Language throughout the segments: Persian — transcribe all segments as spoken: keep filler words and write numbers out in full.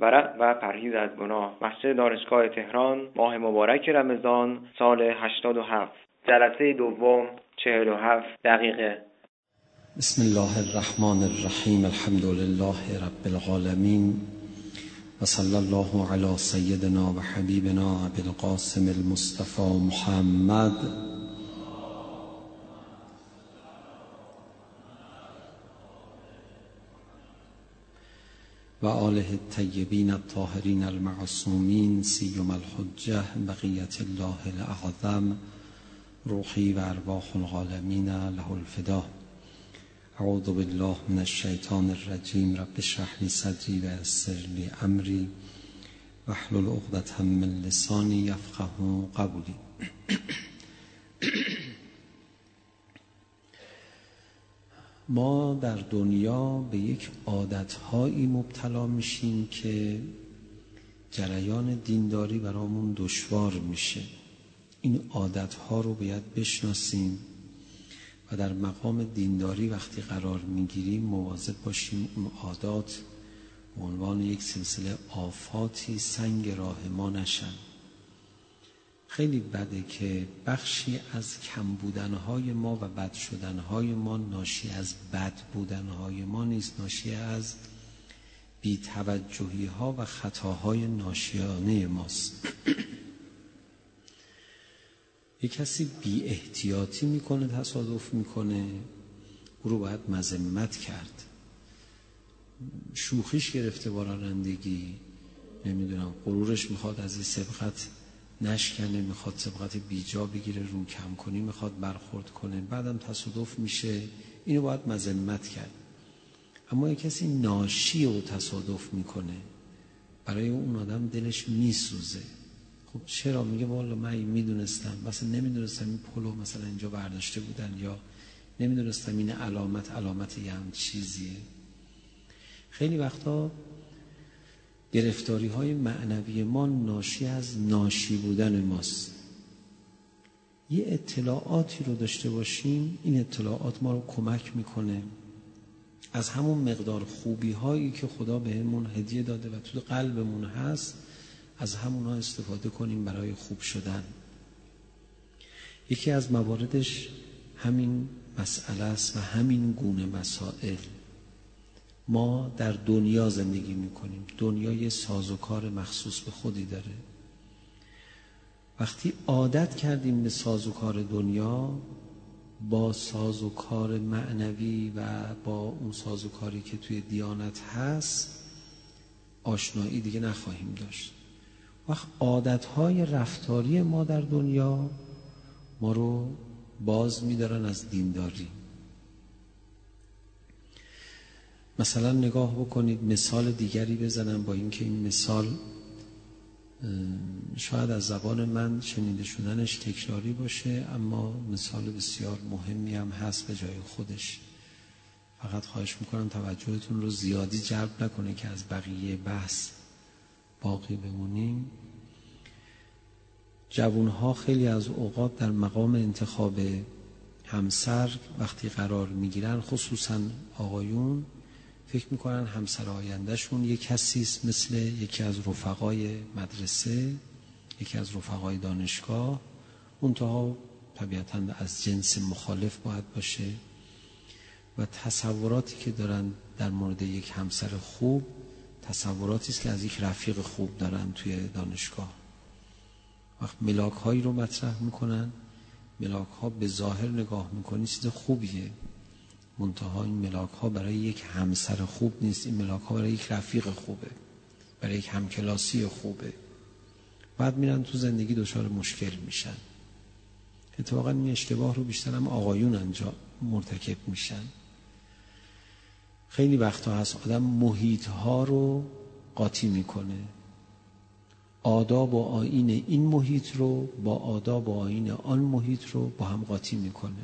ورع و پرهیز از گناه. مسجد دانشگاه تهران، ماه مبارک رمضان، سال هشتاد و هفت، جلسه دوم، چهل و هفت دقیقه. بسم الله الرحمن الرحیم. الحمد لله رب العالمین و صلی الله علی سیدنا و حبیبنا ابی القاسم المصطفى محمد و آله الطیبین الطاهرین المعصومین سیما الحجة بقیة الله الاعظم روحی و ارواح العالمین له الفدا. اعوذ بالله من الشیطان الرجیم. رب اشرح لی صدری و یسر لی امری واحلل عقدة من لسانی یفقهوا قولی. ما در دنیا به یک عادتهایی مبتلا میشیم که جریان دینداری برامون دشوار میشه. این عادتها رو باید بشناسیم و در مقام دینداری وقتی قرار میگیریم مواظب باشیم اون عادات به عنوان یک سلسله آفاتی سنگ راه ما نشن. خیلی بده که بخشی از کم بودنهای ما و بد شدنهای ما ناشی از بد بودنهای ما نیست، ناشی از بی توجهی ها و خطاهای ناشیانه ماست. یک کسی بی احتیاطی میکنه، تصادف میکنه، او رو باید مذمت کرد. شوخیش گرفته با رانندگی، نمیدونم غرورش میخواد از این سبقت نشکنه، میخواد سبقت بیجا بگیره، رو کم کنی میخواد برخورد کنه، بعدم تصادف میشه، اینو باید مذمت کرد. اما یک کسی ناشی و تصادف میکنه، برای اون آدم دلش میسوزه. خب چرا؟ میگه والا من میدونستم، مثلا نمیدونستم این پلو مثلا اینجا برداشته بودن، یا نمیدونستم این علامت علامت یه هم چیزیه. خیلی وقتا گرفتاری های معنوی ما ناشی از ناشی بودن ماست. یه اطلاعاتی رو داشته باشیم، این اطلاعات ما رو کمک میکنه از همون مقدار خوبی هایی که خدا بهمون هدیه داده و تو قلبمون هست، از همونها استفاده کنیم برای خوب شدن. یکی از مواردش همین مسئله است و همین گونه مسائل. ما در دنیا زندگی میکنیم، دنیا یه سازوکار مخصوص به خودی داره. وقتی عادت کردیم به سازوکار دنیا، با سازوکار معنوی و با اون سازوکاری که توی دیانت هست آشنایی دیگه نخواهیم داشت. وقت عادتهای رفتاری ما در دنیا ما رو باز می‌دارن از دینداری. مثلا نگاه بکنید، مثال دیگری بزنم با اینکه این مثال شاید از زبان من شنیده شدنش تکراری باشه، اما مثال بسیار مهمی هم هست به جای خودش. فقط خواهش میکنم توجهتون رو زیادی جلب نکنه که از بقیه بحث باقی بمونیم. جوانها خیلی از اوقات در مقام انتخاب همسر وقتی قرار میگیرن، خصوصا آقایون، فکر میکنن همسر آیندهشون یک کسی است مثل یکی از رفقای مدرسه، یکی از رفقای دانشگاه، منتها طبیعتاً از جنس مخالف باید باشه و تصوراتی که دارن در مورد یک همسر خوب تصوراتی است که از یک رفیق خوب دارن توی دانشگاه. وقت ملاک هایی رو مطرح میکنن، ملاک ها به ظاهر نگاه میکنی چیز خوبیه، منتها این ملاک ها برای یک همسر خوب نیست، این ملاک ها برای یک رفیق خوبه، برای یک همکلاسی خوبه. بعد میرن تو زندگی دچار مشکل میشن. اتفاقا این اشتباه رو بیشتر هم آقایون انجام مرتکب میشن. خیلی وقتا هست آدم محیط ها رو قاطی میکنه، آداب و آیین این محیط رو با آداب و آیین آن محیط رو با هم قاطی میکنه.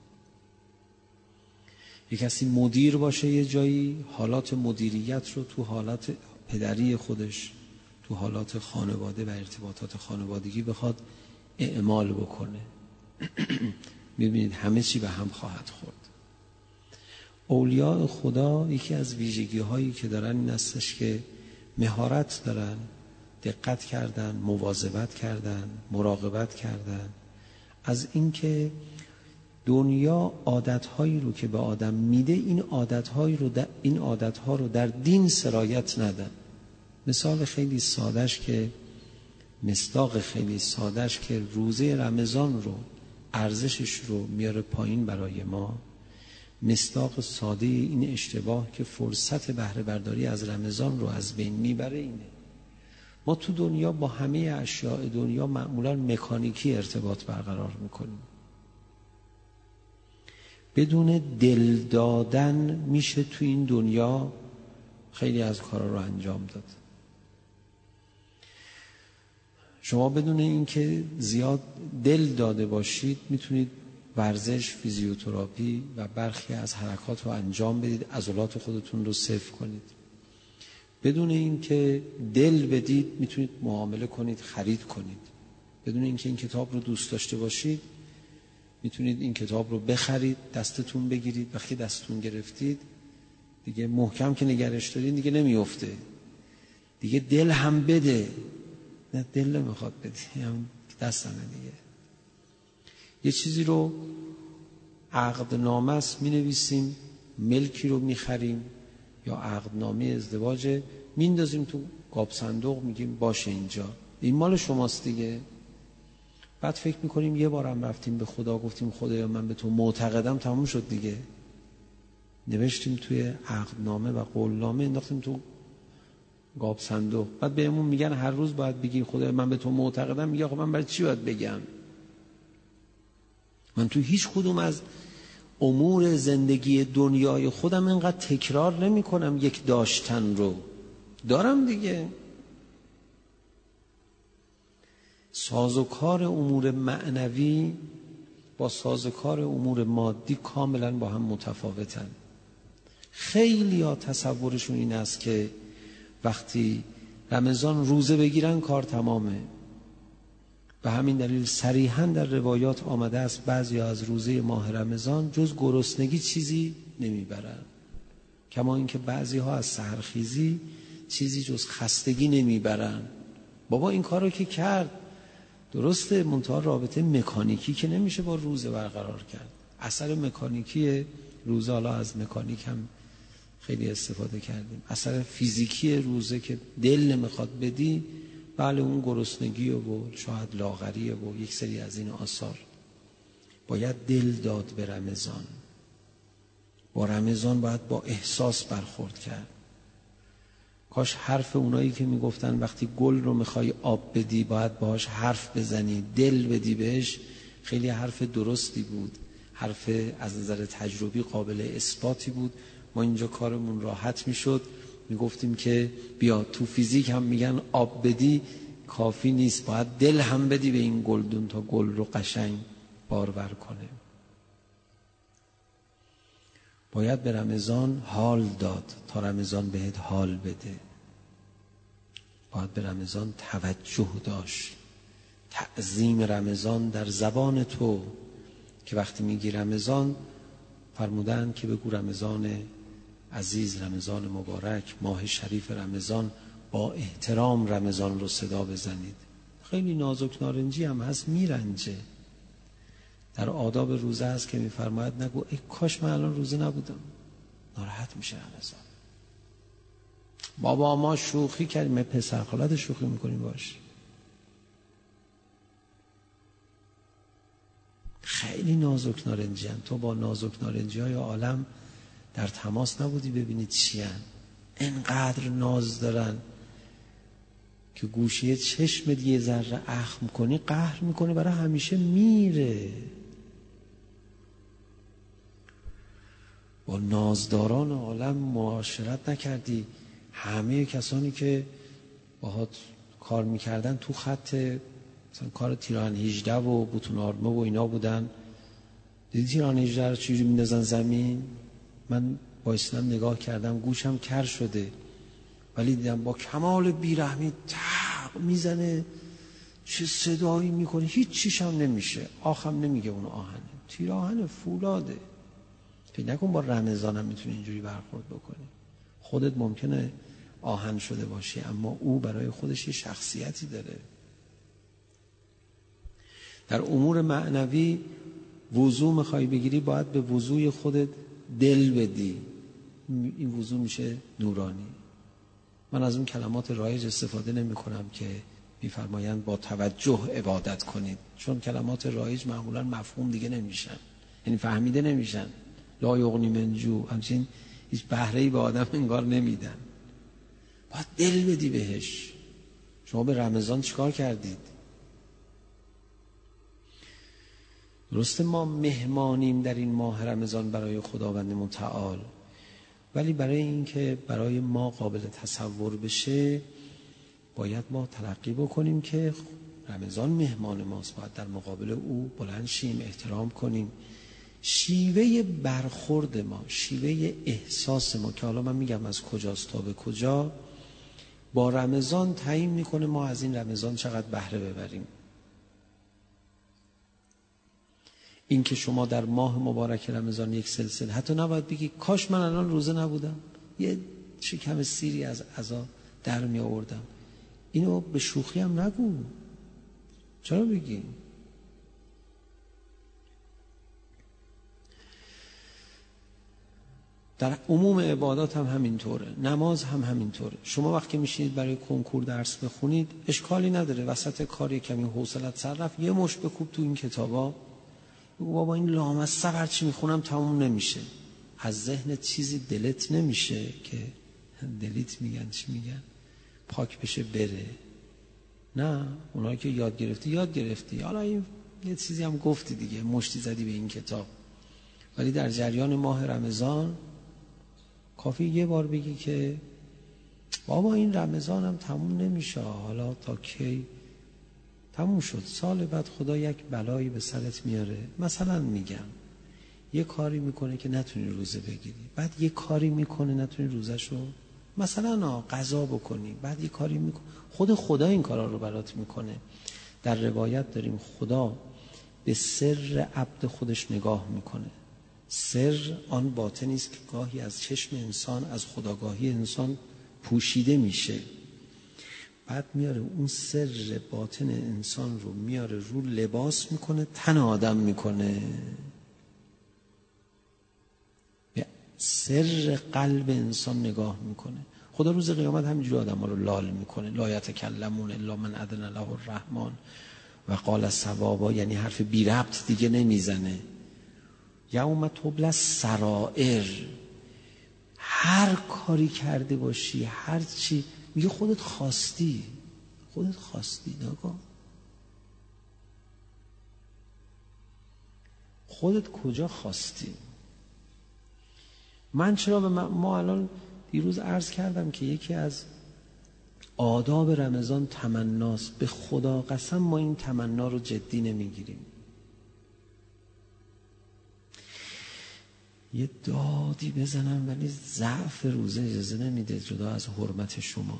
یک کسی مدیر باشه یه جایی، حالات مدیریت رو تو حالات پدری خودش، تو حالات خانواده و ارتباطات خانوادگی بخواد اعمال بکنه، میبینید همه چی به هم خواهد خورد. اولیاء خدا یکی از ویژگی هایی که دارن این استش که مهارت دارن، دقت کردن، مواظبت کردن، مراقبت کردن از اینکه دنیا عادتهایی رو که به آدم میده این عادتهایی رو در این عادتها رو در دین سرایت ندن. مثال خیلی سادهش که مصداق خیلی سادهش که روزه رمضان رو ارزشش رو میاره پایین برای ما، مصداق ساده این اشتباه که فرصت بهره برداری از رمضان رو از بین میبره اینه. ما تو دنیا با همه اشیاء دنیا معمولا مکانیکی ارتباط برقرار میکنیم. بدون دل دادن میشه تو این دنیا خیلی از کارا رو انجام داد. شما بدون اینکه زیاد دل داده باشید میتونید ورزش، فیزیوتراپی و برخی از حرکات رو انجام بدید، عضلات خودتون رو صفر کنید. بدون اینکه دل بدید میتونید معامله کنید، خرید کنید. بدون اینکه این کتاب رو دوست داشته باشید میتونید این کتاب رو بخرید، دستتون بگیرید. وقتی دستتون گرفتید دیگه محکم که نگرش دارید دیگه نمیفته. دیگه دل هم بده. نه دل نمیخواد بده، هم دستمه دیگه. یه چیزی رو عقدنامه است مینویسیم، ملکی رو میخریم یا عقدنامه ازدواج میندازیم تو قاب صندوق، میگیم باشه اینجا این مال شماست دیگه. بعد فکر میکنیم یه بارم رفتیم به خدا گفتیم خدایا من به تو معتقدم، تموم شد دیگه. نوشتیم توی عقدنامه و قولنامه، انداختیم تو قاب صندوق. بعد بهمون میگن هر روز باید بگین خدایا من به تو معتقدم. میگه خب من برای چی باید بگم؟ من تو هیچ کدوم از امور زندگی دنیای خودم اینقدر تکرار نمی کنم یک داشتن رو دارم دیگه. سازوکار امور معنوی با سازوکار امور مادی کاملا با هم متفاوتن. خیلی ها تصورشون این است که وقتی رمضان روزه بگیرن کار تمامه. به همین دلیل صریحاً در روایات آمده است بعضی از روزه ماه رمضان جز گرسنگی چیزی نمیبرن، کما اینکه بعضی ها از سحرخیزی چیزی جز خستگی نمیبرن. بابا این کارو که کرد درسته، منتها رابطه مکانیکی که نمیشه با روزه برقرار کرد. اثر مکانیکی روزه، حالا از مکانیک هم خیلی استفاده کردیم، اثر فیزیکی روزه که دل نمیخواد بدی، بله اون گرسنگی و شاید لاغریه و یک سری از این آثار. باید دل داد به رمضان. با رمضان باید با احساس برخورد کرد. کاش حرف اونایی که میگفتن وقتی گل رو میخوای آب بدی باید باهاش حرف بزنی، دل بدی بهش، خیلی حرف درستی بود، حرف از نظر تجربی قابل اثباتی بود. ما اینجا کارمون راحت میشد، میگفتیم که بیا تو فیزیک هم میگن آب بدی کافی نیست، باید دل هم بدی به این گلدون تا گل رو قشنگ بارور کنه. باید به رمضان حال داد تا رمضان بهت حال بده. باید به رمضان توجه داشت، تعظیم رمضان در زبان تو که وقتی میگی رمضان فرمودن که بگو رمضان عزیز، رمضان مبارک، ماه شریف رمضان، با احترام رمضان رو صدا بزنید. خیلی نازک نارنجی هم هست میرنجه. در آداب روزه هست که میفرماید نگو ای کاش من الان روزه نبودم، ناراحت میشه رمضان. بابا ما شوخی کردیم، پسر خالت شوخی میکنیم باش. خیلی نازک نارنجی هم. تو با نازک نارنجی های عالم در تماس نبودی ببینید چی هن؟ انقدر ناز دارن که گوشه چشم یه ذره اخم کنی قهر میکنه برای همیشه میره. با نازداران عالم معاشرت نکردی. همه کسانی که باهات کار میکردن تو خط مثلا کار تیران هجده و بوتون آرمه و اینا بودن. دیدی تیران هجده رو چجوری میندازن زمین؟ من با اسلام نگاه کردم گوشم کر شده، ولی دیدم با کمال بیرحمی تق میزنه، چه صدایی میکنه، هیچ چیش هم نمیشه، آخم نمیگه اون آهنه، تیر آهن فولاده. فکر نکن با رمضان هم میتونی اینجوری برخورد بکنی. خودت ممکنه آهن شده باشی، اما او برای خودش یه شخصیتی داره. در امور معنوی وضو میخوای بگیری، باید به وضوی خودت دل بدی، این وضو میشه نورانی. من از اون کلمات رایج استفاده نمی کنم که میفرمایند با توجه عبادت کنید، چون کلمات رایج معمولا مفهوم دیگه نمیشن، یعنی فهمیده نمیشن. لا یغنی من جوع، همچنین هیچ بهره‌ای به آدم انگار نمیدن. باید دل بدی بهش. شما به رمضان چیکار کردید؟ درسته ما مهمانیم در این ماه رمضان برای خداوند متعال، ولی برای اینکه برای ما قابل تصور بشه باید ما تلقی بکنیم که رمضان مهمان ماست، باید در مقابل او بلند شیم، احترام کنیم. شیوه برخورد ما، شیوه احساس ما که حالا من میگم از کجاست تا به کجا، با رمضان تعیین میکنه ما از این رمضان چقدر بهره ببریم. این که شما در ماه مبارک رمضان یک سلسله حتی نباید بگی کاش من الان روزه نبودم، یه شکم سیری از عزا در می آوردم، اینو به شوخی هم نگو. چرا بگی؟ در عموم عبادات هم همینطوره، نماز هم همینطوره. شما وقتی میشینید برای کنکور درس بخونید اشکالی نداره، وسط کاری کمی حوصلت سر رفت یه مشت بکوب تو این کتابا، بگو بابا این لامصب هرچی میخونم تموم نمیشه. از ذهن چیزی دلت نمیشه که دلیت میگن چی میگن پاک بشه بره. نه، اونایی که یاد گرفتی یاد گرفتی، حالا این یه چیزی هم گفتی دیگه، مشتی زدی به این کتاب. ولی در جریان ماه رمضان کافی یه بار بگی که بابا این رمضان هم تموم نمیشه، حالا تا کی تموم شد، سال بعد خدا یک بلایی به سرت میاره. مثلا میگم یه کاری میکنه که نتونی روزه بگیری، بعد یه کاری میکنه نتونی روزشو مثلا قضا بکنی، بعد یه کاری میکنه، خود خدا این کارا رو برات میکنه. در روایت داریم خدا به سر عبد خودش نگاه میکنه. سر آن باطنی است که گاهی از چشم انسان، از خداگاهی انسان پوشیده میشه، بعد میاره اون سر باطن انسان رو میاره رو لباس میکنه، تن آدم میکنه، به سر قلب انسان نگاه میکنه. خدا روز قیامت همینجوری آدم ها رو لال میکنه. لا یتکلمون الا من اذن له الرحمن و قال صوابا، یعنی حرف بی ربط دیگه نمیزنه. یوم تبلی السرائر، هر کاری کرده باشی، هر چی میگه خودت خواستی، خودت خواستی، نگاه خودت کجا خواستی. من چرا به ما, ما الان دیروز عرض کردم که یکی از آداب رمضان تمناست. به خدا قسم ما این تمنا رو جدی نمیگیریم. یه دادی بزنم ولی ضعف روزه اجازه نمیده، جدا از حرمت شما،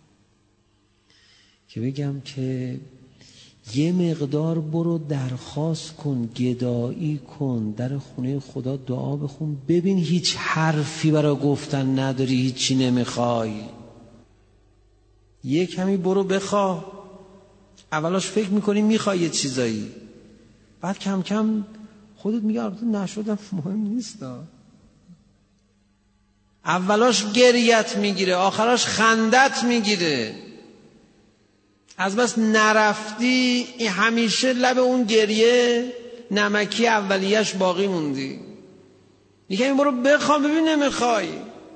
که بگم که یه مقدار برو درخواست کن، گدایی کن، در خونه خدا دعا بخون، ببین هیچ حرفی برای گفتن نداری، هیچی نمیخوای، یه کمی برو بخواه. اولاش فکر میکنی میخوای یه چیزایی، بعد کم کم خودت میگه البته نشدم مهم نیست. اولاش گریت میگیره، آخراش خندت میگیره، از بس نرفتی همیشه لب اون گریه نمکی اولیش باقی موندی. یکی این برو بخوام ببین نمیخوای.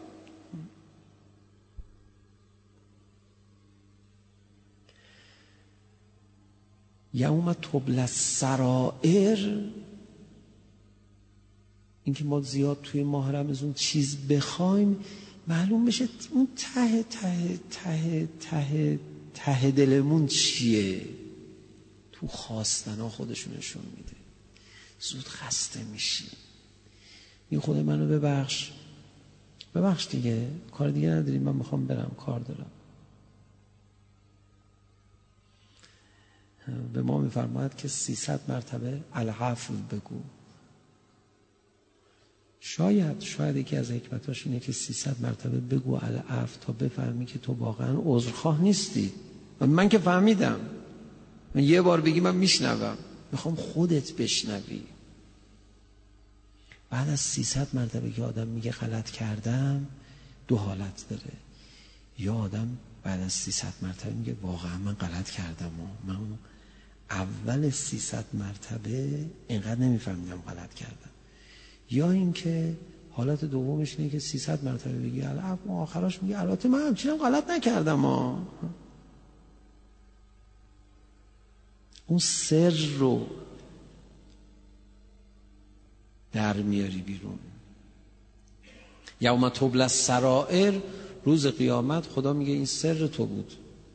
یوم تبلی السرائر، این که ما زیاد توی ماه رمضان چیز بخوایم معلوم بشه اون ته ته ته ته ته دلمون چیه. تو خواستنا خودشون نشون میده. زود خسته میشی، این خدا منو ببخش ببخش دیگه، کار دیگه نداریم، من میخوام برم کار دارم. به ما میفرماید که سیصد مرتبه العفو بگو. شاید شاید یکی از حکمتاش اینه که سیصد مرتبه بگو العفو تا بفهمی که تو واقعا عذرخواه نیستی. من که فهمیدم، من یه بار بگی من میشنوم، میخوام خودت بشنوی. بعد از سیصد مرتبه که آدم میگه غلط کردم، دو حالت داره. یا آدم بعد از سیصد مرتبه میگه واقعا من غلط کردم و من اول سیصد مرتبه اینقدر نمیفهمیدم غلط کردم. یا اینکه حالت دومش اینه که سیصد مرتبه بگی العفو، آخرش میگه البته من همچینم غلط نکردم ها. اون سر رو در میاری بیرون. یوم تبلی السرائر، روز قیامت خدا میگه این سر تو بود،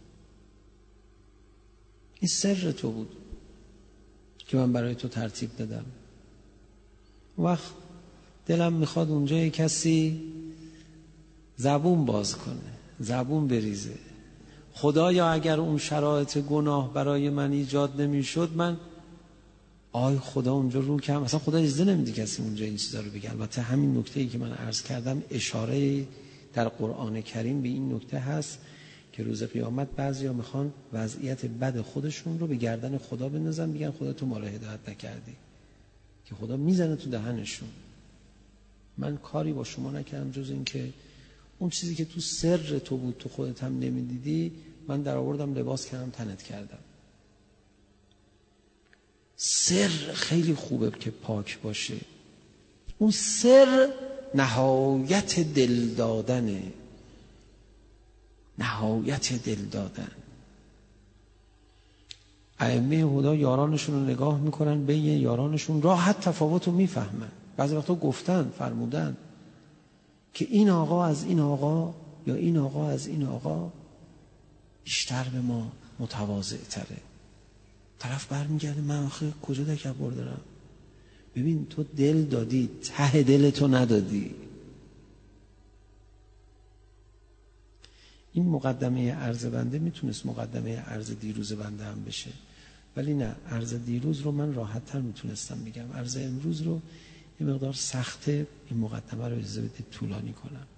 این سر تو بود که من برای تو ترتیب دادم. وقت دلم میخواد اونجا یک کسی زبون باز کنه، زبون بریزه. خدایا اگر اون شرایط گناه برای من ایجاد نمیشد، من آی خدا اونجا رو کم، اصلا خدا اجازه نمیده کسی اونجا این چیزا رو بگه. البته همین نکته‌ای که من عرض کردم اشاره در قرآن کریم به این نکته هست که روز قیامت بعضیا میخوان وضعیت بد خودشون رو به گردن خدا بندازن، میگن خدا تو ما رو هدایت نکردی، که خدا میزنه تو دهنشون. من کاری با شما نکردم جز این که اون چیزی که تو سر تو بود تو خودت هم نمیدیدی، من در آوردم لباس کردم تنت کردم. سر خیلی خوبه که پاک باشه. اون سر نهایت دل دادنه، نهایت دل دادن. ائمه هدی یارانشون رو نگاه میکنن، بین یارانشون راحت تفاوت رو میفهمن. بعضی وقتا گفتن، فرمودن که این آقا از این آقا یا این آقا از این آقا بیشتر به ما متواضع تره. طرف برمیگرده من آخه کجا تکبر دارم؟ ببین تو دل دادی، ته دلتو ندادی. این مقدمه عرض بنده میتونست مقدمه عرض دیروز بنده هم بشه، ولی نه، عرض دیروز رو من راحت تر میتونستم بگم. عرض امروز رو یه مقدار سخته، این مقدمه رو اجازه بدید طولانی کنم.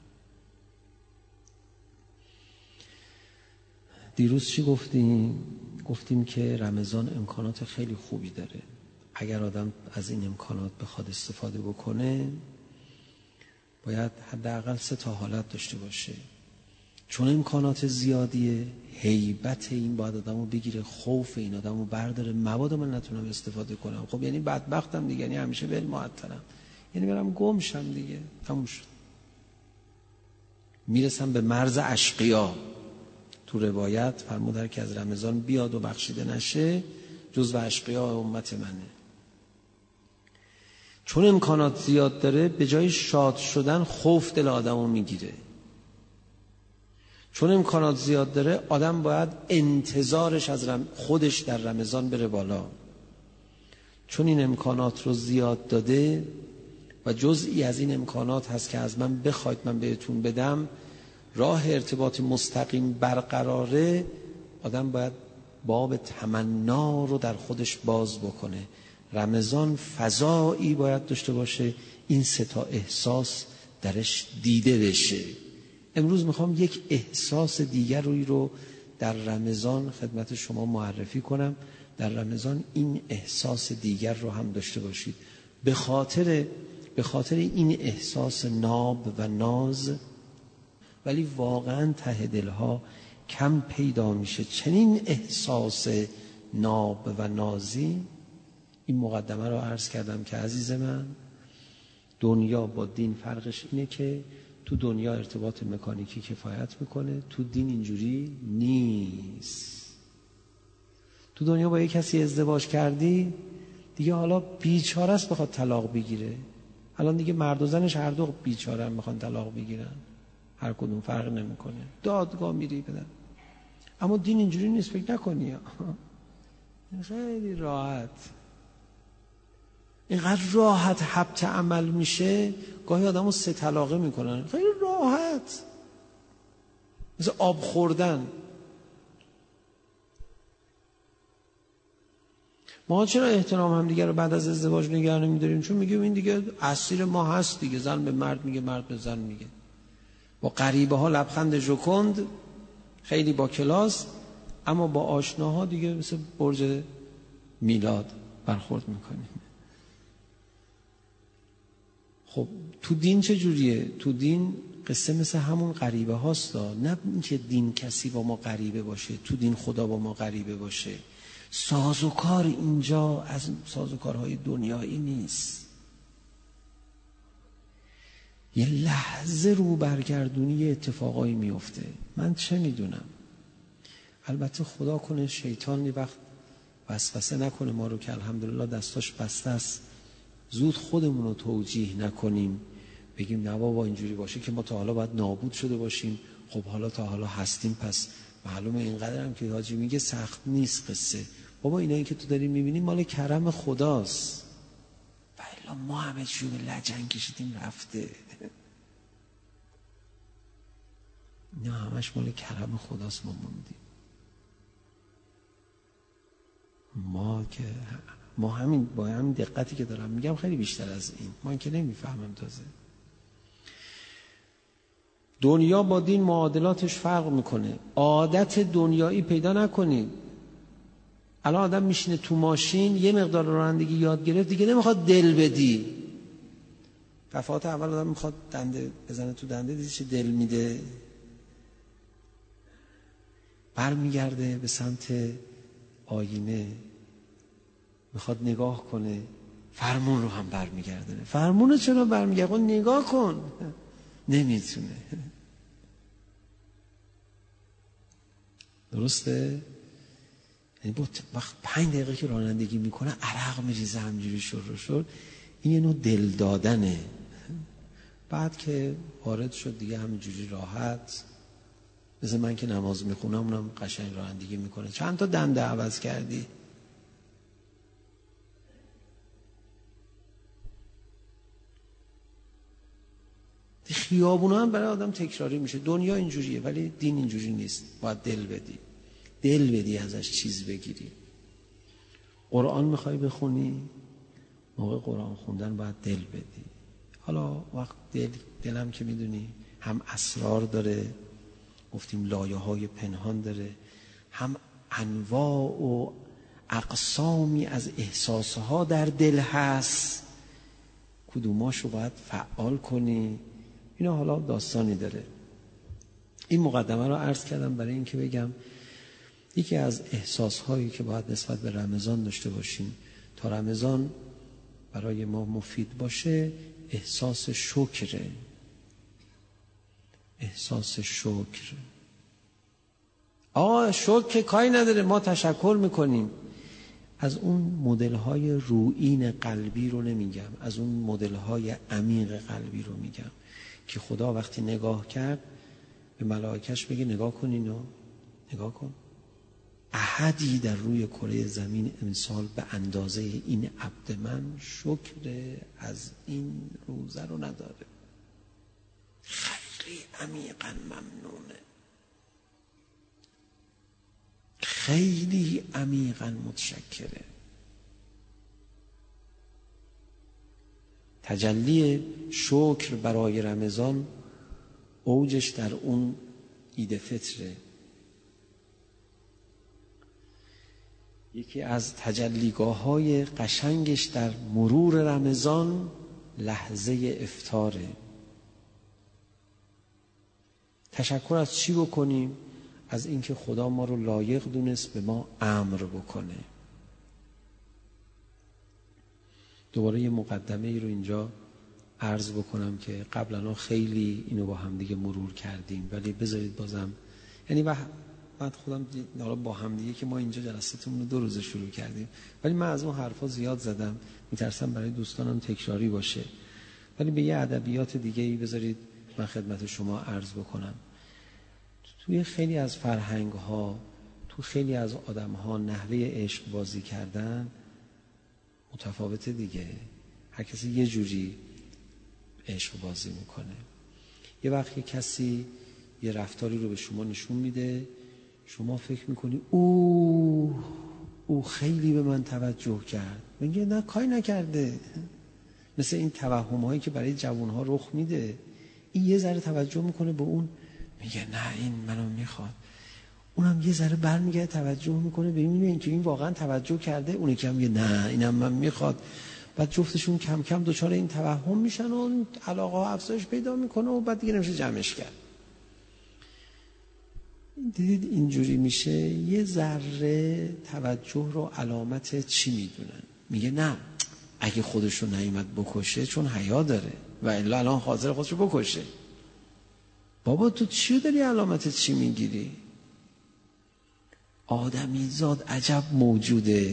دیروز چی گفتیم؟ گفتیم که رمضان امکانات خیلی خوبی داره. اگر آدم از این امکانات بخواد استفاده بکنه، باید حداقل سه تا حالت داشته باشه. چون امکانات زیادیه، هیبت این باید آدمو بگیره، خوف این آدمو برداره، مبادا من نتونم استفاده کنم. خب یعنی بدبختم دیگه، یعنی همیشه بل معطلم، یعنی برم گم شم دیگه، تموم شد. میرسم به مرز اشقیا. تو روایت فرمودن که از رمضان بیاد و بخشیده نشه، جزو اشقیا امت منه. چون امکانات زیاد داره، به جای شاد شدن خوف دل آدمو میگیره. چون امکانات زیاد داره، آدم باید انتظارش از رم... خودش در رمضان بره بالا. چون این امکانات رو زیاد داده و جزئی از این امکانات هست که از من بخواید من بهتون بدم، راه ارتباط مستقیم برقراره، آدم باید باب تمنا رو در باز باز بکنه. رمضان فضایی باید داشته باشه این سه تا احساس درش دیده بشه. امروز میخوام یک احساس دیگر روی رو در رمضان خدمت شما معرفی کنم. در رمضان این احساس دیگر رو هم داشته باشید. به خاطر به خاطر این احساس ناب و ناز، ولی واقعا ته دلها کم پیدا میشه چنین احساس ناب و نازی. این مقدمه رو عرض کردم که عزیز من، دنیا با دین فرقش اینه که تو دنیا ارتباط مکانیکی کفایت میکنه، تو دین اینجوری نیست. تو دنیا با یک کسی ازدواج کردی دیگه حالا بیچاره است بخواد طلاق بگیره. الان دیگه مرد و زنش هر دو بیچاره هم میخوان طلاق بگیرن، هر کدوم فرق نمیکنه، دادگاه میری بدن. اما دین اینجوری نیست، فکر نکنی خیلی راحت، اینقدر راحت حبت عمل میشه. گاهی آدمو سه طلاقه میکنن خیلی راحت، مثل آب خوردن. ما چرا احترام هم دیگه رو بعد از ازدواج نگه نمی‌داریم؟ چون میگیم این دیگه اسیر ما هست دیگه، زن به مرد میگه، مرد به زن میگه. با غریبه ها لبخند ژوکند، خیلی با کلاس، اما با آشناها دیگه مثل برج میلاد برخورد میکنیم. خب تو دین چه جوریه؟ تو دین قصه مثل همون غریبه هاست، نه اینکه دین کسی با ما غریبه باشه، تو دین خدا با ما غریبه باشه. سازوکار اینجا از سازوکارهای دنیایی نیست. یه لحظه رو برگردونی یه اتفاقایی میفته. من چه میدونم؟ البته خدا کنه شیطان یه وقت وسوسه نکنه ما رو، که الحمدلله دستاش بسته است، زود خودمون رو توجیه نکنیم، بگیم نه بابا اینجوری باشه که ما تا حالا باید نابود شده باشیم. خب حالا تا حالا هستیم، پس معلومه اینقدر هم که حاجی میگه سخت نیست قصه. بابا اینایی که تو داری میبینی مال کرم خداست. بله ما همه چیو به لجن کشیدیم رفته. نه همش مال کرم خداست. ما موندیم. ما که ما همین با همین دقتی که دارم میگم خیلی بیشتر از این، ما که نمیفهمم تازه. دنیا با دین معادلاتش فرق میکنه. عادت دنیایی پیدا نکنید. الان آدم میشینه تو ماشین، یه مقدار رانندگی یاد گرفت دیگه نمیخواد دل بدی. دفعات اول آدم میخواد دنده بزنه تو دنده، دیدی چه دل میده، برمیگرده به سمت آینه، میخواد نگاه کنه، فرمون رو هم برمیگردونه. فرمون رو چرا برمیگردونه؟ نگاه کن. نمیتونه. درسته؟ یعنی با وقت پنج دقیقه که رانندگی میکنه عرق میریزه همجوری شر شر. این یه نوع دل دادنه. بعد که وارد شد دیگه همینجوری راحت، مثل من که نماز میخونم اونم قشنگ رانندگی میکنه. چند تا دنده عوض کردی؟ خیابونا هم برای آدم تکراری میشه. دنیا اینجوریه ولی دین اینجوری نیست. باید دل بدی، دل بدی ازش چیز بگیری. قرآن میخوای بخونی، موقع قرآن خوندن باید دل بدی. حالا وقت دل دلم که میدونی هم اسرار داره، گفتیم لایه های پنهان داره، هم انواع و اقسامی از احساسها در دل هست، کدوماشو باید فعال کنی. اینا حالا داستانی داره. این مقدمه رو عرض کردم برای اینکه بگم یکی از احساسهایی که باید نسبت به رمضان داشته باشیم تا رمضان برای ما مفید باشه، احساس شکره. احساس شکر. آقا شکر کاری نداره، ما تشکر میکنیم. از اون مدل‌های رویین قلبی رو نمیگم، از اون مدل‌های عمیق قلبی رو میگم که خدا وقتی نگاه کرد به ملائکش بگه نگاه کن اینو، نگاه کن. احدی در روی کره زمین امسال به اندازه این عبد من شکر از این روزه رو نداره. خیلی عمیقاً ممنونه، خیلی عمیقاً متشکره. تجلی شکر برای رمضان اوجش در اون عید فطره. یکی از تجلیگاه‌های قشنگش در مرور رمضان لحظه افطاره. تشکر از چی بکنیم؟ از اینکه خدا ما رو لایق دونست به ما امر بکنه. دوباره یه مقدمه ای رو اینجا عرض بکنم که قبلا خیلی اینو با هم دیگه مرور کردیم، ولی بذارید بازم، یعنی بعد خودم حالا با هم دیگه که ما اینجا جلساتمون رو دو روزه شروع کردیم، ولی من از اون حرفا زیاد زدم، میترسم برای دوستانم تکراری باشه، ولی به یه ادبیات دیگه ای بذارید من خدمت شما عرض بکنم. توی خیلی از فرهنگ ها، تو خیلی از آدم ها نحوه عشق بازی کردن متفاوته دیگه. هر کسی یه جوری عشق بازی میکنه. یه وقت یه کسی یه رفتاری رو به شما نشون میده، شما فکر میکنی اوه او خیلی به من توجه کرد. میگه نه کاری نکرده. مثل این توهم هایی که برای جوان ها رخ میده، این یه ذره توجه میکنه به اون، میگه نه این منو میخواد، اونم یه ذره برمیگرده توجه میکنه به این، اینکه این واقعا توجه کرده، اون یکی هم میگه نه اینم من میخواد. بعد جفتشون کم کم دچار این توهم میشن و علاقه ها افزایش پیدا میکنه و بعد دیگه نمیشه جمعش کرد. دیدید اینجوری میشه. یه ذره توجه رو علامت چی میدونن؟ میگه نه اگه خودشو نیامد بکشه چون حیا داره و الا الان حاضر خودشو بکشه. بابا تو چی داری علامت چی میگیری؟ آدمی زاد عجب موجوده،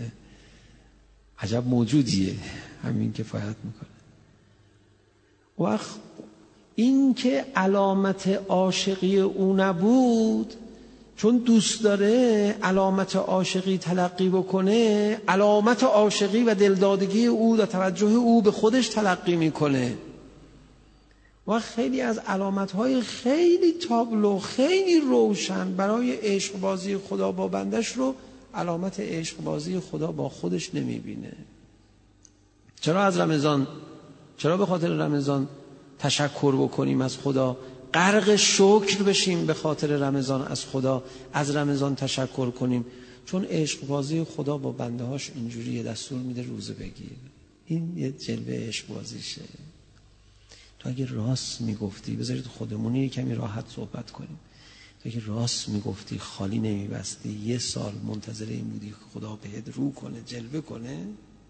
عجب موجودیه، همین کفایت میکنه. وقت این که علامت عاشقی او نبود، چون دوست داره علامت عاشقی تلقی بکنه، علامت عاشقی و دلدادگی او و توجه او به خودش تلقی میکنه. و خیلی از علامتهای خیلی تابلو، خیلی روشن برای عشق بازی خدا با بندش رو علامت عشق بازی خدا با خودش نمیبینه. چرا از رمضان، چرا به خاطر رمضان تشکر بکنیم از خدا، غرق شکر بشیم به خاطر رمضان از خدا، از رمضان تشکر کنیم؟ چون عشق بازی خدا با بنده هاش اینجوریه، دستور میده روزه بگیر. این یه جلوه عشق بازیشه. تو اگه راست میگفتی، بذارید خودمونی کمی راحت صحبت کنیم، تو اگه راست میگفتی، خالی نمیبستی، یه سال منتظر این بودی که خدا بهت رو کنه، جلوه کنه،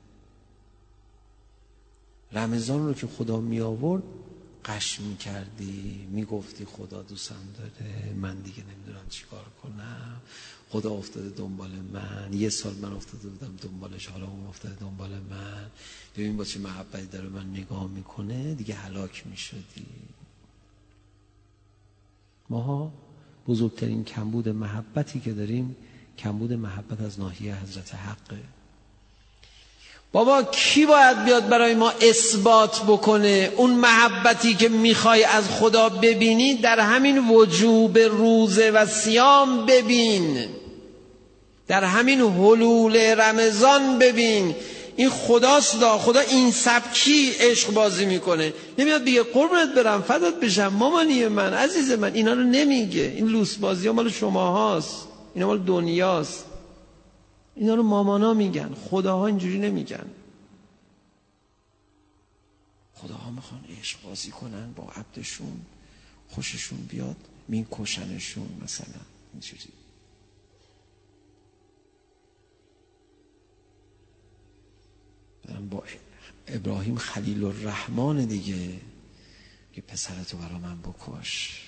رمضان رو که خدا می آورد قش می کردی، می گفتی خدا دوستم داره، من دیگه نمیدونم چی کار کنم، خدا افتاده دنبال من، یه سال من افتاده بودم دنبالش، حالا اون افتاده دنبال من، ببین با چه محبتی داره من نگاه میکنه، دیگه هلاک می شدی. ماها بزرگترین کمبود محبتی که داریم، کمبود محبت از ناحیه حضرت حقه. بابا کی باید بیاد برای ما اثبات بکنه اون محبتی که میخوای از خدا ببینی در همین وجوب روزه و صیام ببین، در همین حلول رمضان ببین. این خداست دا، خدا این سبکی عشق بازی میکنه. نمیاد بگه قربونت برم فدات بشم مامانی من عزیز من، اینا رو نمیگه. این لوس بازی ها مال شما هاست، اینا مال دنیاست، اینا رو مامانا میگن، خداها اینجوری نمیگن. خداها میخوان عشق بازی کنن با عبدشون، خوششون بیاد میکشنشون مثلا اینجوری. با ابراهیم خلیل الرحمن دیگه که پسرتو برا من بکش،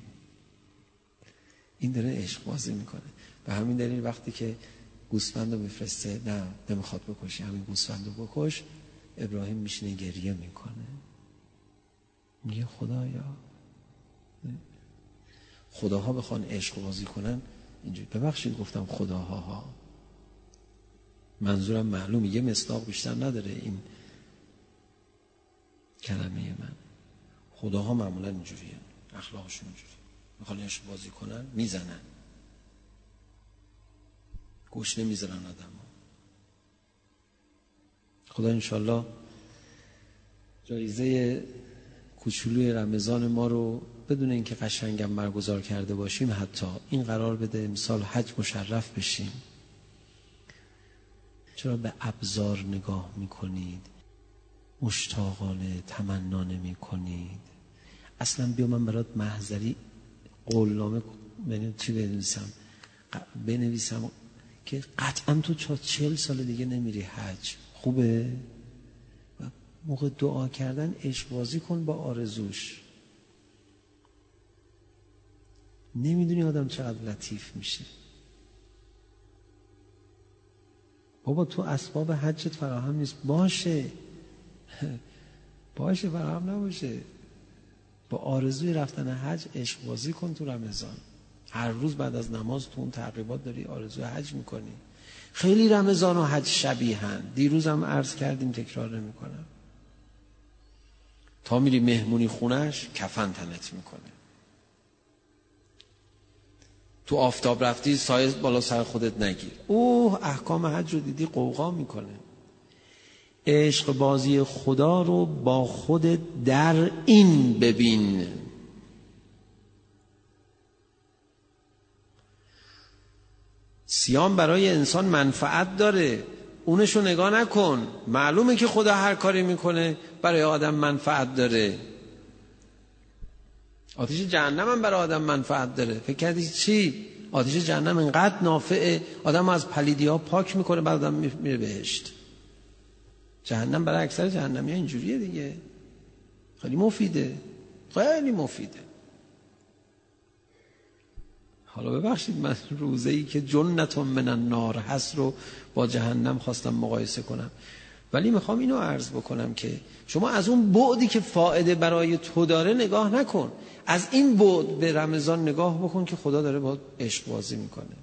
این داره عشق بازی میکنه. به همین دلیل وقتی که گوسفندو میفرسته، نه نمیخواد بکشی، همین گوسفندو بکش، ابراهیم میشینه گریه میکنه، میگه خدایا. خداها بخوان عشق بازی کنن اینجوری، ببخشید گفتم خداها ها، منظورم معلومه، یه مصداق بیشتر نداره این کلمه من. خداها معمولا اینجوریه، اخلاقشون اینجوریه، میخوان عشق بازی کنن میزنن، گوش نمیذارن آدم ها. خدا انشالله جایزه کوچولوی رمضان ما رو بدون اینکه قشنگم برگزار کرده باشیم حتی این قرار بده امسال حج مشرف بشیم. چرا به ابزار نگاه میکنید، مشتاقانه تمنا نمی کنید؟ اصلا بیا من برات محضری قولنامه ببینید چی بنویسم، بنویسم که قطعا تو چهل سال دیگه نمیری حج، خوبه؟ و موقع دعا کردن عشق بازی کن با آرزوش. نمیدونی آدم چقدر لطیف میشه. بابا تو اسباب حجت فراهم نیست، باشه باشه فراهم نباشه، با آرزوی رفتن حج عشق بازی کن تو رمضان. هر روز بعد از نماز تو اون تعقیبات داری آرزوی حج میکنی. خیلی رمضان و حج شبیهن، دیروز هم عرض کردیم تکرار نمی کنم. تا میری مهمونی خونش کفن تنت میکنه، تو آفتاب رفتی سایه بالا سر خودت نگیر. اوه احکام حج رو دیدی قوقا میکنه. عشق بازی خدا رو با خودت در این ببین. صیام برای انسان منفعت داره، اونشو نگاه نکن. معلومه که خدا هر کاری میکنه برای آدم منفعت داره. آتش جهنم هم برای آدم منفعت داره. فکر کردی چی؟ آتش جهنم انقدر نافعه، آدم از پلیدی ها پاک میکنه بعد آدم میره بهشت. جهنم برای اکثر جهنمی ها اینجوریه دیگه. خیلی مفیده، خیلی مفیده. حالا ببخشید من روزه‌ای که جنتون من النار هست رو با جهنم خواستم مقایسه کنم، ولی میخوام اینو عرض بکنم که شما از اون بعدی که فایده برای تو داره نگاه نکن، از این بعد به رمضان نگاه بکن که خدا داره با عشق بازی میکنه.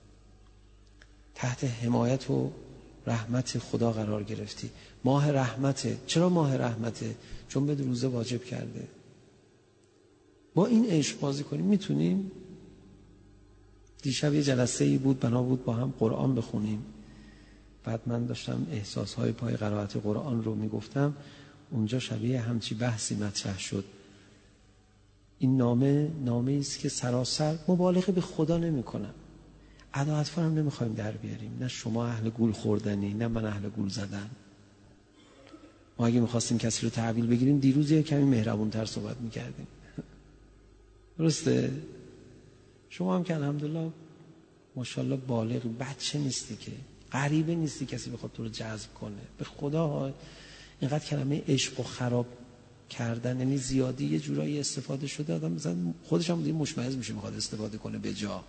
تحت حمایت و رحمت خدا قرار گرفتی. ماه رحمته. چرا ماه رحمته؟ چون به روزه واجب کرده. با این عشق بازی کنیم میتونیم. دیشب یه جلسه ای بود، بنا بود با هم قرآن بخونیم. بعد من داشتم احساسهای پای قرائت قرآن رو میگفتم، اونجا شبیه همچی بحثی مطرح شد. این نامه نامه است که سراسر مبالغه به خدا نمی کنم. ادا اطفال هم نمیخوایم در بیاریم. نه شما اهل گول خوردنی، نه من اهل گول زدن. ما اگه میخواستیم کسی رو تحویل بگیریم دیروز یه کمی مهربونتر صحبت میکردیم. درسته؟ شما هم که الحمدلله ماشاءالله بالغ، بچه نیستی که، غریبه نیستی کسی بخواد تو رو جذب کنه. به خدا اینقدر کلمه عشق و خراب کردن یعنی زیادی یه جورایی استفاده شده، آدم مثلا خودش هم دیگه مشمئز میشه میخواد استفاده کنه به جا.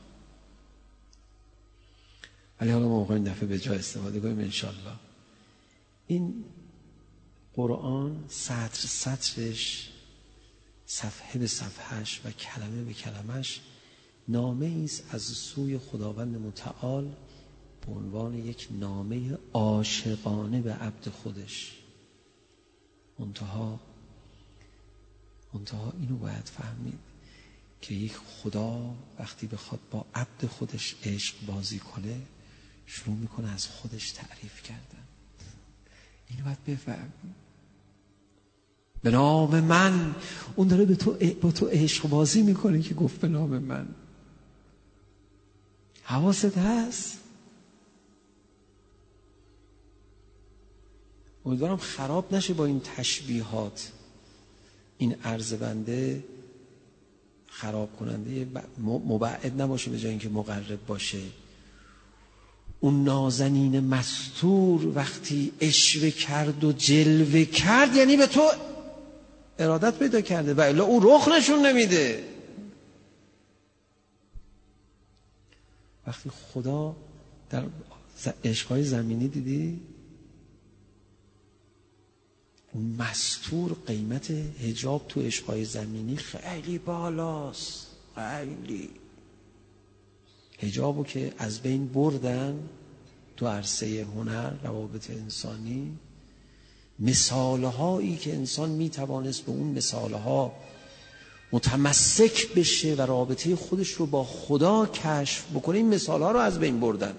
ولی حالا ما میخوایم دفعه به جا استفاده کنیم انشالله. این قرآن سطر سطرش، صفحه به صفحهش و کلمه به کلمش نامه ایست از سوی خداوند متعال به عنوان یک نامه عاشقانه به عبد خودش. منتها منتها اینو باید فهمید که یک خدا وقتی بخواد با عبد خودش عشق بازی کنه شروع میکنه از خودش تعریف کردن. اینو باید بفهمید. به نام من، اون داره به تو با تو عشق بازی میکنه که گفت به نام من. حواست هست؟ امیدوارم خراب نشه با این تشبیهات. این عرض بنده خراب کننده مبعد نباشه به جای اینکه مقرب باشه. اون نازنین مستور وقتی اشوه کرد و جلوه کرد یعنی به تو ارادت پیدا کرده و الا اون رخ نشون نمیده. وقتی خدا در عشقهای زمینی دیدی اون مستور، قیمت حجاب تو عشقهای زمینی خیلی بالاست. خیلی حجابو که از بین بردن تو عرصه هنر، روابط انسانی، مثالهایی که انسان میتوانست به اون مثالها متمسک بشه و رابطه خودش رو با خدا کشف بکنه، این مثالها رو از بین بردن.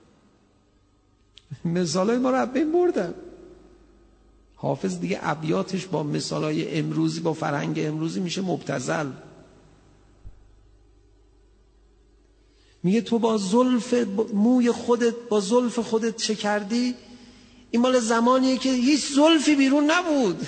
مثالهای ما رو از بین بردن. حافظ دیگه ابیاتش با مثالهای امروزی، با فرهنگ امروزی میشه مبتذل. میگه تو با زلف موی خودت، با زلف خودت چه کردی؟ این مال زمانیه که هیچ زلفی بیرون نبود.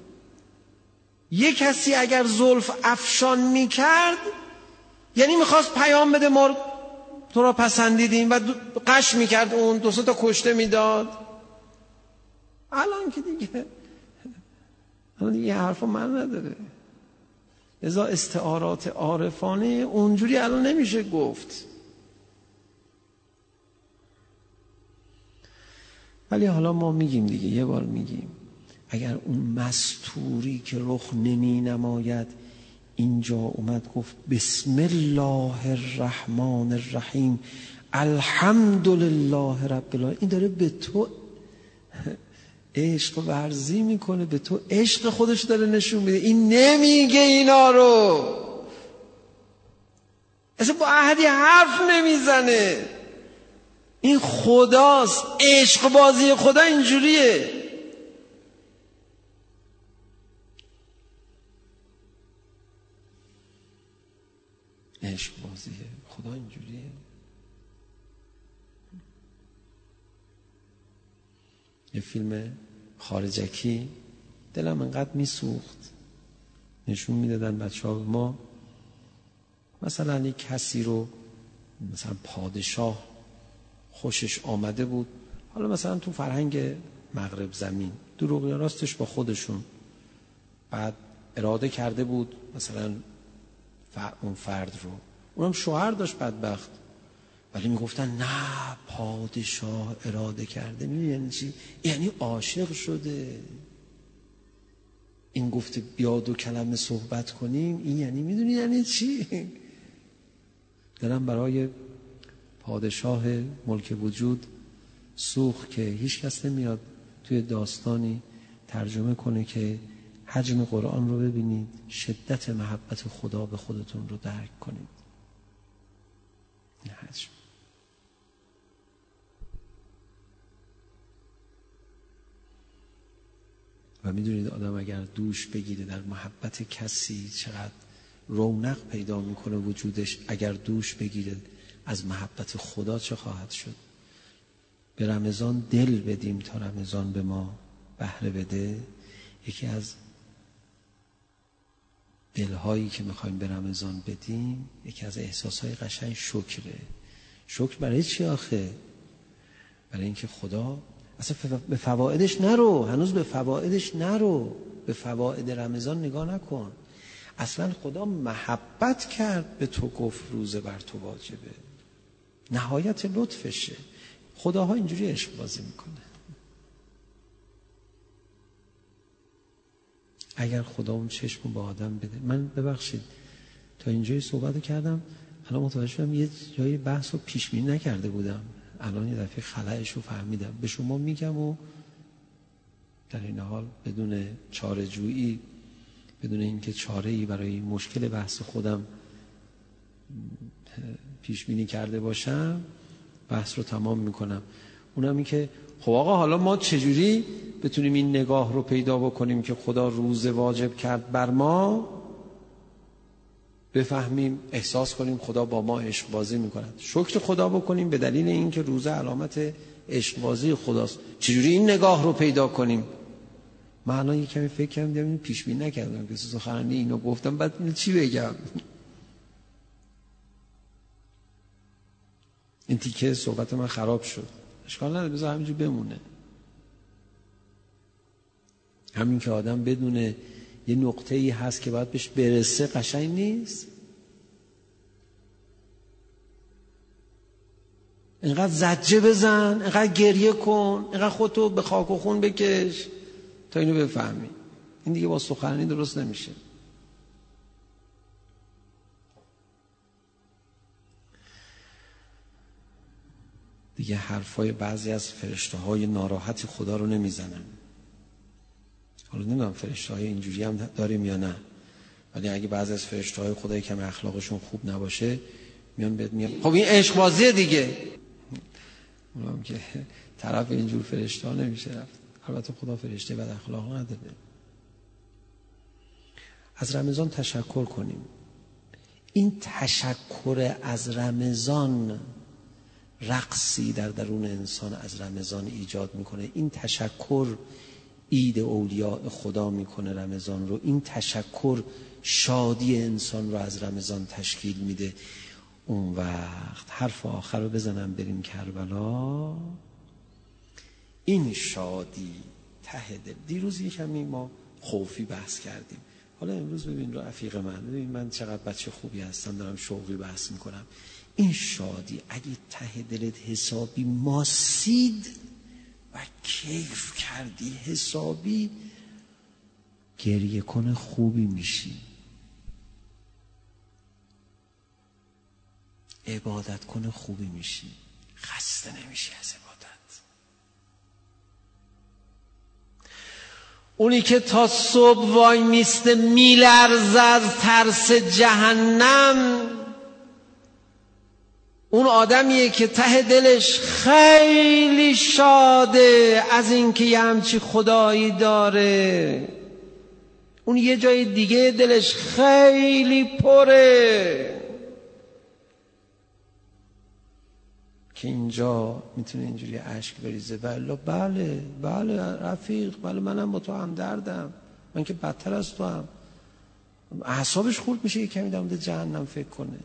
یک کسی اگر زلف افشان میکرد یعنی میخواست پیام بده ما تو را پسندیدیم و قش میکرد، اون دو سه تا کشته میداد. الان که دیگه الان دیگه حرفا من نداره. لذا استعارات عارفانه اونجوری الان نمیشه گفت. ولی حالا ما میگیم دیگه، یه بار میگیم اگر اون مستوری که رخ نمی نماید اینجا اومد گفت بسم الله الرحمن الرحیم الحمدلله رب العالمین، این داره به تو عشق ورزی میکنه، به تو عشق خودش داره نشون میده. این نمیگه اینا رو. اصلا با احدی حرف نمیزنه. این خداست. عشق بازی خدا اینجوریه. عشق بازی خدا اینجوریه. یه فیلم خارجکی دلم انقدر میسوخت، نشون میدادن بچه ها به ما مثلا یک کسی رو، مثلا پادشاه خوشش آمده بود، حالا مثلا تو فرهنگ مغرب زمین دروغ یا راستش با خودشون، بعد اراده کرده بود مثلا اون فرد رو، اونم شوهر داشت بدبخت، ولی میگفتن نه پادشاه اراده کرده. میدونی یعنی چی؟ یعنی عاشق شده. این گفته بیا دو کلمه صحبت کنیم، این یعنی میدونی یعنی چی؟ دلم برای پادشاه ملک وجود سوخت که هیچ کس نمیاد توی داستانی ترجمه کنه که حجم قرآن رو ببینید، شدت محبت خدا به خودتون رو درک کنید. این حجم. و میدونید آدم اگر دوش بگیره در محبت کسی چقدر رونق پیدا میکنه وجودش، اگر دوش بگیره از محبت خدا چه خواهد شد. به رمضان دل بدیم تا رمضان به ما بهره بده. یکی از دلهایی که میخوایم به رمضان بدیم، یکی از احساسهای قشنگ شکره. شکر برای چی آخه؟ برای اینکه خدا اصلا به فوائدش نرو، هنوز به فوائدش نرو، به فواید رمضان نگاه نکن. اصلا خدا محبت کرد به تو، گفت روزه بر تو واجبه، نهایت لطفشه. خداها اینجوری عشق بازی میکنه. اگر خدا اون چشمو به آدم بده. من ببخشید تا اینجای صحبت کردم، الان متوجه شدم یه جایی بحث رو پیش بینی نکرده بودم، الان یه دفعه خلأش رو فهمیدم. به شما میگم و در این حال بدون چاره جویی، بدون اینکه چاره‌ای برای مشکل بحث خودم پیش بینی کرده باشم، بحث رو تمام میکنم. اونم این که خب آقا حالا ما چجوری بتونیم این نگاه رو پیدا بکنیم که خدا روزه واجب کرد بر ما، بفهمیم، احساس کنیم خدا با ما عشق بازی میکند، شکر خدا بکنیم به دلیل اینکه روزه علامت عشق بازی خداست. چجوری این نگاه رو پیدا کنیم؟ من الان یک کمی فکر کردم، دیدم پیش بینی نکردم که سخنرانی اینو گفتم، بعد اینو چی بگم؟ این تیکه صحبت من خراب شد. اشکال نداره، بذار همینجور بمونه. همین که آدم بدونه یه نقطه‌ای هست که باید بهش برسه قشنگ نیست. اینقدر زجه بزن، اینقدر گریه کن، اینقدر خودتو به خاک و خون بکش تا اینو بفهمی. این دیگه با سخنرانی درست نمیشه. دیگه حرفای بعضی از فرشته‌های ناراحت خدا رو نمیزنن. حالا نمیدونم فرشته‌های اینجوری هم داریم یا نه، ولی اگه بعضی از فرشته‌های خدایی کم اخلاقشون خوب نباشه میان بهت میگن خب این عشق بازیه دیگه. اونم که طرف اینجور فرشته‌ها نمیشه رفت. البته خدا فرشته بد اخلاق نداره. از رمضان تشکر کنیم. این تشکر از رمضان رقصی در درون انسان از رمضان ایجاد میکنه. این تشکر عید اولیاء خدا میکنه رمضان رو. این تشکر شادی انسان رو از رمضان تشکیل میده. اون وقت حرف آخر رو بزنم بریم کربلا. این شادی ته دل. دیروز یکمی ما خوفی بحث کردیم، حالا امروز ببین رفیق من، ببین من چقدر بچه خوبی هستم، دارم شوقی بحث میکنم. این شادی اگه ته دلت حسابی ماسید و کیف کردی حسابی، گریه کنه خوبی میشی، عبادت کنه خوبی میشی، خسته نمیشی از عبادت. اونی که تا صبح وای میسته میلرزه از ترس جهنم، اون آدمیه که ته دلش خیلی شاده از اینکه یه همچی خدایی داره، اون یه جای دیگه دلش خیلی پره که اینجا میتونه اینجوری اشک بریزه. بله بله بله رفیق، بله منم با تو هم دردم، من که بدتر از تو هم. اعصابش خورد میشه یه کمی در مورد جهنم فکر کنه،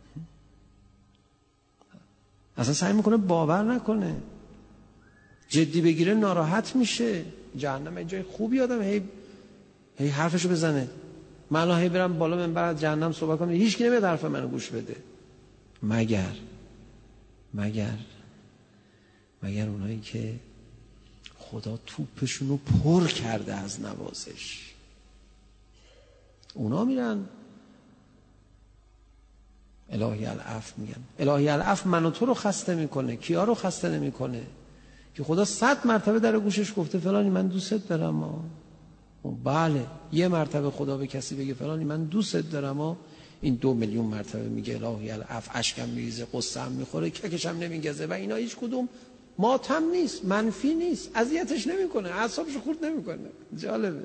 اصلا سعی میکنه باور نکنه، جدی بگیره ناراحت میشه. جهنم یه جای خوبی، آدم هی هی حرفشو بزنه. من الان هی برم بالا منبر از جهنم صحبت کنم، هیچ کی نمیاد حرف منو گوش بده، مگر مگر مگر اونایی که خدا توپشونو پر کرده از نوازش، اونا میرن الهی العفو میگن. الهی العفو منو تو رو خسته میکنه، کیا رو خسته نمیکنه؟ که خدا صد مرتبه در گوشش گفته فلانی من دوستت دارم ها. بله یه مرتبه خدا به کسی بگه فلانی من دوستت دارم ها، این دو میلیون مرتبه میگه الهی العفو، اشکم میریزه، قصه هم میخوره، ککشم نمیگزه و اینا هیچ کدوم ماتم نیست، منفی نیست، اذیتش نمیکنه، اعصابش خورد نمیکنه. جالبه.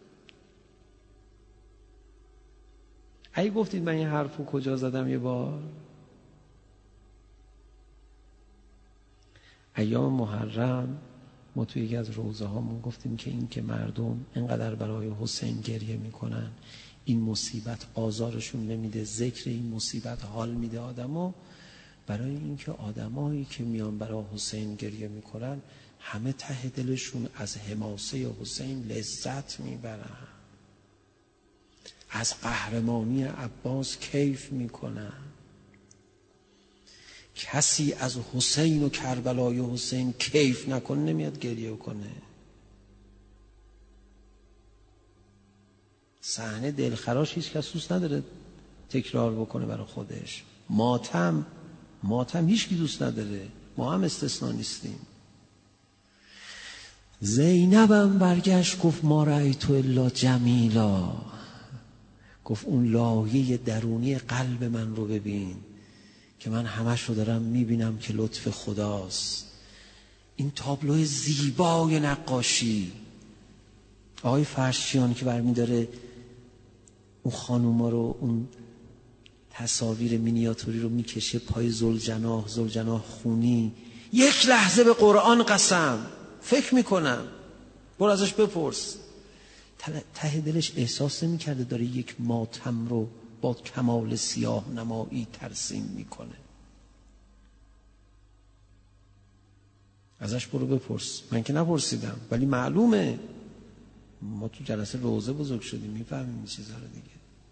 اگه گفتید من این حرفو کجا زدم یه بار، ایام محرم ما توی یکی از روزه هامون گفتیم که این که مردم اینقدر برای حسین گریه میکنن، این مصیبت آزارشون نمیده، ذکر این مصیبت حال میده آدمو، برای اینکه آدمایی که میان برای حسین گریه میکنن همه ته دلشون از حماسه حسین لذت میبرن، از قهرمانی عباس کیف میکنن. کسی از حسین و کربلای حسین کیف نکنه نمیاد گریه کنه. صحنه دلخراش هیچ کس دوست نداره تکرار بکنه برای خودش. ماتم ماتم هیچ کی دوست نداره، ما هم استثنا نیستیم. زینبم برگشت گفت ما رأیت الا جمیلا، گفت اون لایه درونی قلب من رو ببین که من همش رو دارم میبینم که لطف خداست. این تابلو زیبای نقاشی آقای فرشیان که برمی داره اون خانوما رو، اون تصاویر مینیاتوری رو میکشه پای زلجناح، زلجناح خونی، یک لحظه به قرآن قسم فکر میکنم، برو ازش بپرس، ته دلش احساس نمیکرده داره یک ماتم رو با کمال سیاه نمایی ترسیم میکنه. ازش برو بپرس، من که نپرسیدم ولی معلومه، ما تو جلسه روزه بزرگ شدیم میفهمیم این چیزا رو دیگه.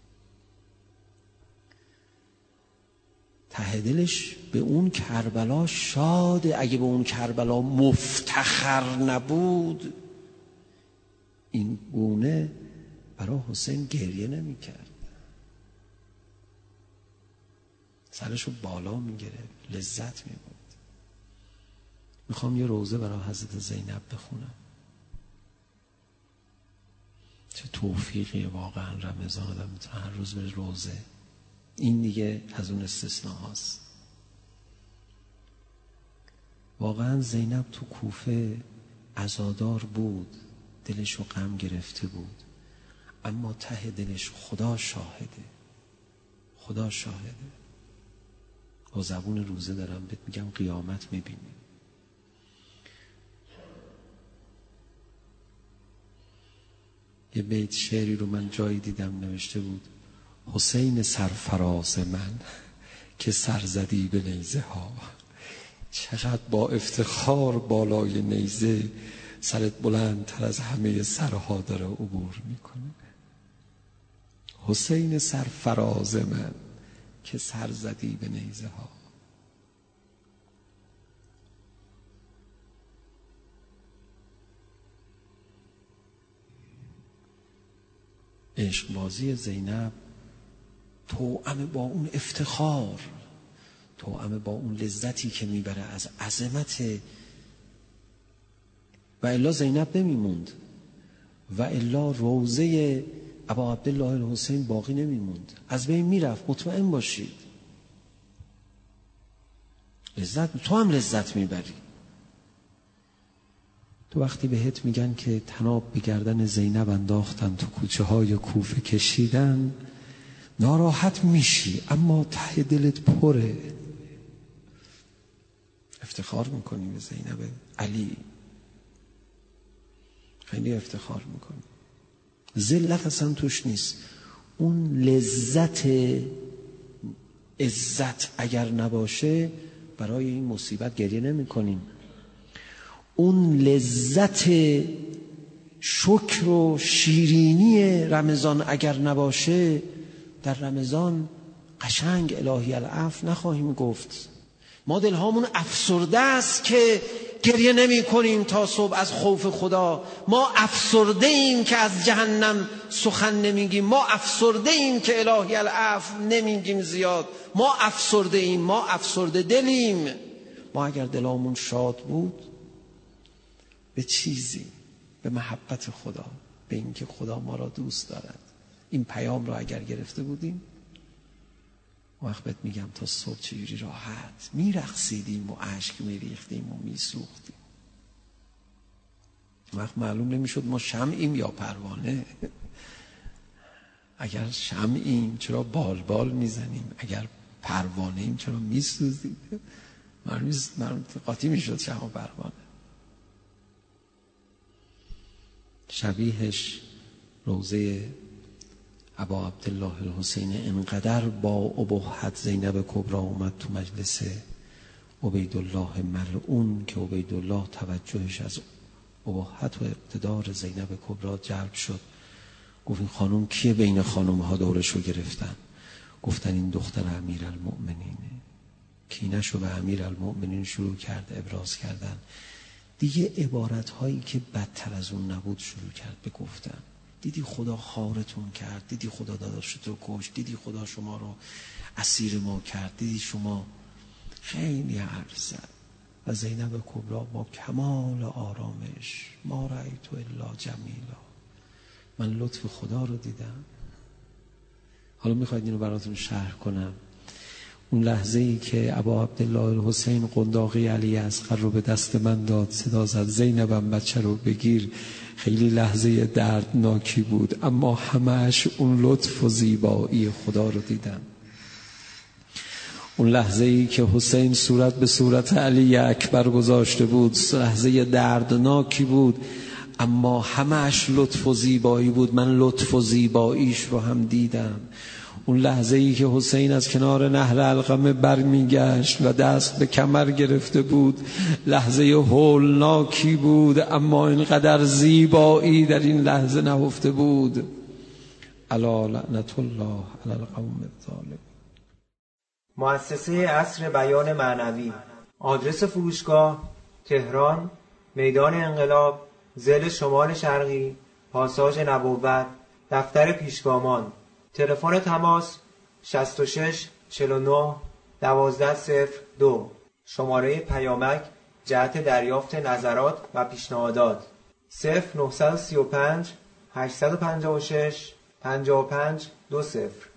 ته دلش به اون کربلا شاده، اگه به اون کربلا مفتخر نبود این گونه برای حسین گریه نمی کرد، سرشو بالا می گرفت، لذت می بود. میخوام یه روزه برای حضرت زینب بخونم. چه توفیقیه واقعا رمضان آدم میتونه هر روز بره روزه. این دیگه از اون استثناء هاست. واقعا زینب تو کوفه عزادار بود، دلشو غم گرفته بود، اما ته دلش خدا شاهده، خدا شاهده. با زبون روزه دارم بهت میگم قیامت میبینی. یه بیت شعری رو من جایی دیدم نوشته بود حسین سرفراز من که سرزدی به نیزه ها، چقدر با افتخار بالای نیزه سرت بلندتر از همه سرها داره عبور میکنه. حسین سرفراز من که سرزدی به نیزه ها. عشقبازی زینب توأم با اون افتخار، توأم با اون لذتی که میبره از عظمت، و الا زینب نمیموند، و الا روضه ابا عبدالله الحسین باقی نمیموند، از بین میرفت، مطمئن باشید. لذت تو هم لذت میبری. تو وقتی بهت میگن که طناب به گردن زینب انداختن تو کوچه های کوفه کشیدن، ناراحت میشی اما ته دلت پره، افتخار میکنی به زینب علی، خیلی افتخار میکنی. ذلت اصلا توش نیست. اون لذت عزت اگر نباشه برای این مصیبت گریه نمی کنیم. اون لذت شکر و شیرینی رمضان اگر نباشه در رمضان قشنگ الهی العفو نخواهیم گفت. ما دلهامون افسرده است که گریه نمی کنیم تا صبح از خوف خدا. ما افسرده ایم که از جهنم سخن نمیگیم. ما افسرده ایم که الهی العفو نمیگیم زیاد. ما افسرده ایم. ما افسرده دلیم. ما اگر دلامون شاد بود به چیزی، به محبت خدا، به اینکه خدا ما را دوست دارد، این پیام را اگر گرفته بودیم، وقت بهت میگم تا صبح چجوری راحت میرقصیدیم و اشک میریختیم و میسوختیم. وقت معلوم نمیشد ما شمعیم یا پروانه. اگر شمعیم چرا بال بال میزنیم، اگر پروانه ایم چرا میسوزیم. معلوم قاطی میشد شمع و پروانه. شبیهش روزه ابا عبدالله الحسین انقدر با ابهت زینب کبری اومد تو مجلس عبیدالله ملعون که عبیدالله توجهش از ابهت و اقتدار زینب کبری جلب شد. گفت این خانم کیه؟ بین خانم ها دورشو گرفتن، گفتن این دختر امیرالمؤمنینه. کینه‌شو به امیرالمؤمنین شروع کرد ابراز کردن. دیگه عبارت هایی که بدتر از اون نبود شروع کرد به گفتن. دیدی خدا خارتون کرد، دیدی خدا داداشت رو کشت، دیدی خدا شما رو اسیر ما کرد، دیدی شما. خیلی حرف زد و زینب کبری با کمال آرامش ما رأیت الا جمیلا، من لطف خدا رو دیدم. حالا میخواید اینو براتون شرح کنم. اون لحظه ای که ابا عبدالله الحسین قنداقی علی اصغر رو به دست من داد، صدا زد زینبم بچه رو بگیر، خیلی لحظه دردناکی بود اما همش اون لطف و زیبایی خدا رو دیدم. اون لحظه ای که حسین صورت به صورت علی اکبر گذاشته بود، لحظه دردناکی بود اما همش لطف و زیبایی بود. من لطف و زیباییش رو هم دیدم. اون لحظه ای که حسین از کنار نهر علقمه برمیگشت و دست به کمر گرفته بود، لحظه هولناکی بود اما اینقدر زیبایی در این لحظه نهفته بود. الا لعنت الله علی القوم الظالمین. مؤسسه عصر بیان معنوی. آدرس فروشگاه: تهران، میدان انقلاب، ضلع شمال شرقی، پاساژ نبوت، دفتر پیشگامان. تلفن تماس: شصت و شش چهل و نه دوازده صفر دو. شماره پیامک جهت دریافت نظرات و پیشنهادات: صفر نه سه پنج هشت پنج شش پنج پنج دو صفر.